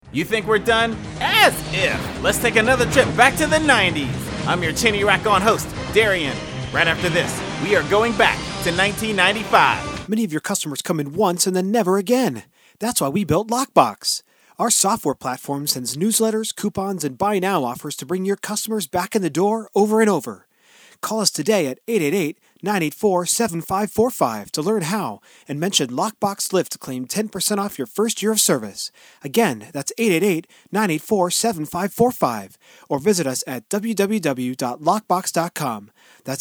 You think we're done? As if! Let's take another trip back to the 90s. I'm your Chinny Rack On host, Darian. Right after this, we are going back to 1995. Many of your customers come in once and then never again. That's why we built Lockbox. Our software platform sends newsletters, coupons, and buy now offers to bring your customers back in the door over and over. Call us today at 888-984-7545 to learn how and mention Lockbox Lift to claim 10% off your first year of service. Again, that's 888-984-7545 or visit us at www.lockbox.com. That's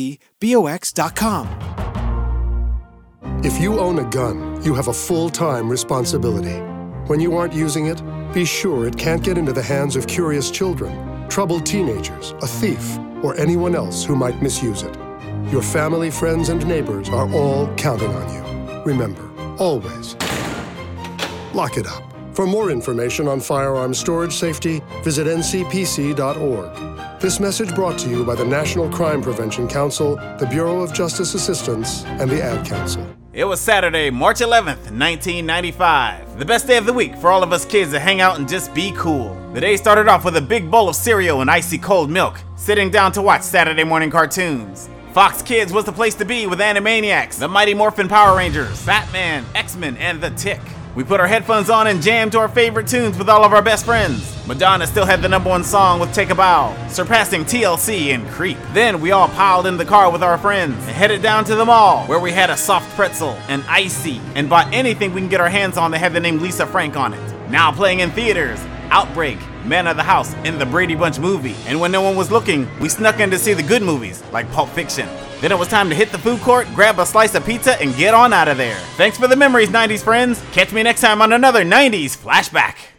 LOCBOX.com. If you own a gun, you have a full-time responsibility. When you aren't using it, be sure it can't get into the hands of curious children, troubled teenagers, a thief, or anyone else who might misuse it. Your family, friends, and neighbors are all counting on you. Remember, always, lock it up. For more information on firearms storage safety, visit ncpc.org. This message brought to you by the National Crime Prevention Council, the Bureau of Justice Assistance, and the Ad Council. It was Saturday, March 11th, 1995. The best day of the week for all of us kids to hang out and just be cool. The day started off with a big bowl of cereal and icy cold milk, sitting down to watch Saturday morning cartoons. Fox Kids was the place to be with Animaniacs, the Mighty Morphin Power Rangers, Batman, X-Men, and The Tick. We put our headphones on and jammed to our favorite tunes with all of our best friends. Madonna still had the #1 song with Take a Bow, surpassing TLC and Creep. Then we all piled in the car with our friends and headed down to the mall, where we had a soft pretzel, an icy, and bought anything we can get our hands on that had the name Lisa Frank on it. Now playing in theaters, Outbreak, Man of the House, and the Brady Bunch movie. And when no one was looking, we snuck in to see the good movies, like Pulp Fiction. Then it was time to hit the food court, grab a slice of pizza, and get on out of there. Thanks for the memories, 90s friends. Catch me next time on another 90s Flashback.